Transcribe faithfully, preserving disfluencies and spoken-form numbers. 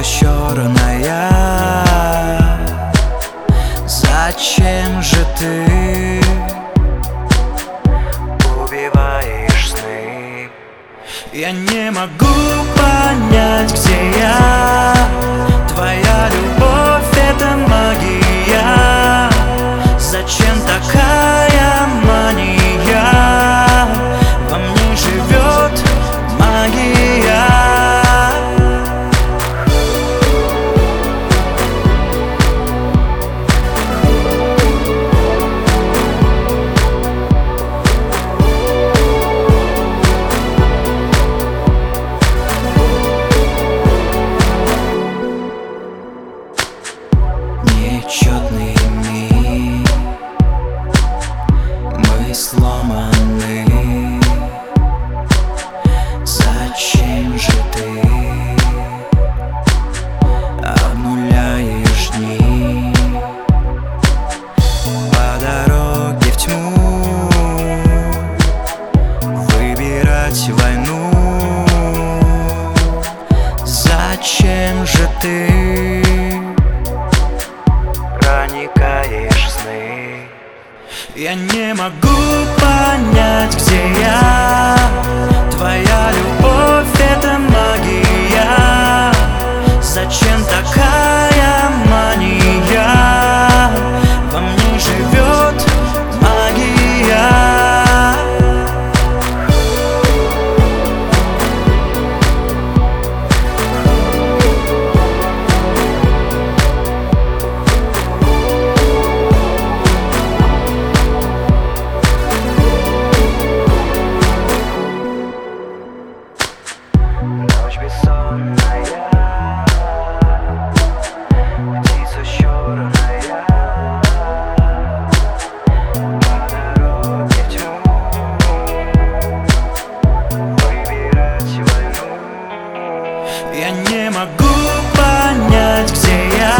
черная. Зачем же ты убиваешь сны? Я не могу понять, где я. Твоя любовь — это магия. Зачем такая мания? Во мне живет магия. Нечетный миг, мы сломаны. Зачем же ты обнуляешь дни? По дороге в тьму выбирать войну. Зачем же ты проникаешь в сны? Я не могу понять, где я. Твоя любовь — это магия. Зачем такая мания? Во мне живет магия. Ночь бессонная, птица черная. По дороге в тьму выбирать войну. Я не могу понять, где я.